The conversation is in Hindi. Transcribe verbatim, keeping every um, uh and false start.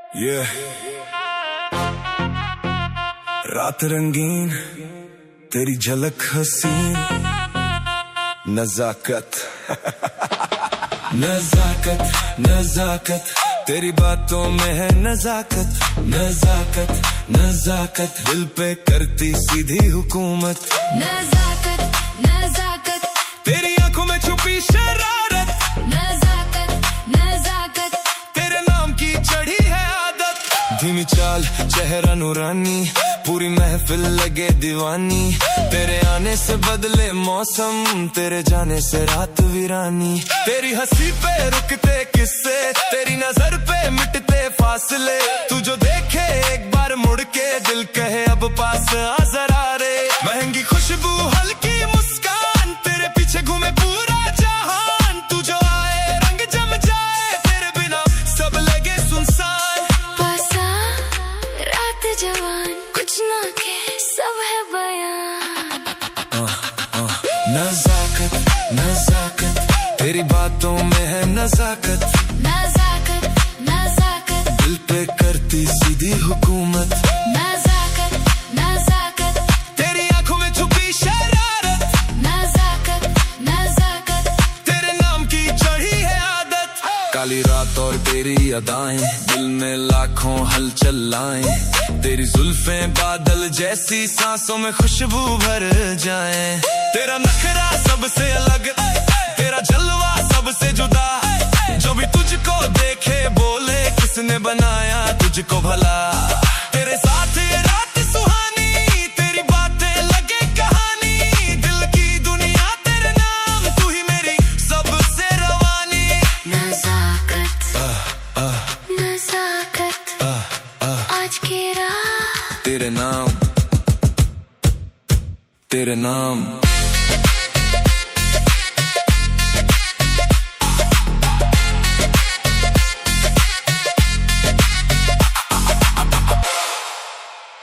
Yeah. रात रंगीन तेरी झलक हसीन नजाकत नजाकत नजाकत तेरी बातों में है नजाकत नजाकत नजाकत दिल पे करती सीधी हुकूमत नजाकत नजाकत तेरी आंखों में छुपी शरारत नजाकत नजाकत तेरे नाम की चढ़ी है आदत धीमी चाल चेहरा नूरानी पूरी महफिल लगे दीवानी तेरे आने से बदले मौसम तेरे जाने से रात वीरानी तेरी हंसी पे रुकते किस्से तेरी नजर पे मिटते फासले तू जो देखे एक बार मुड़ के दिल कहे अब पास आ जरा रे महंगी खुशबू हल्की मुस्कान तेरे पीछे घूमे पूरा जहान तू जो आए रंग जम जाए तेरे बिना सब लगे सुनसान पासा रात जवान कुछ ना के सब है बयान नजाकत नजाकत तेरी बातों में है नजाकत नजाकत नजाकत दिल पे करती सीधी हुकूमत नजाकत नजाकत तेरी आंखों में छुपी शरारत नजाकत नजाकत तेरे नाम की चढ़ी है आदत काली रात और तेरी अदाएं दिल में लाखों हलचल लाएं तेरी जुल्फें बादल जैसी सांसों में खुशबू भर जाएं तेरा नखरा सबसे अलग तेरा जलवा सबसे जुदा जो भी तुझको देखे बोले किसने बनाया तुझको भला तेरे साथ ये रात सुहानी तेरी बातें लगे कहानी दिल की दुनिया तेरे नाम तू ही मेरी सबसे रवानी नजाकत आह, आह, नजाकत आह, आह, आज की रात तेरे नाम तेरे नाम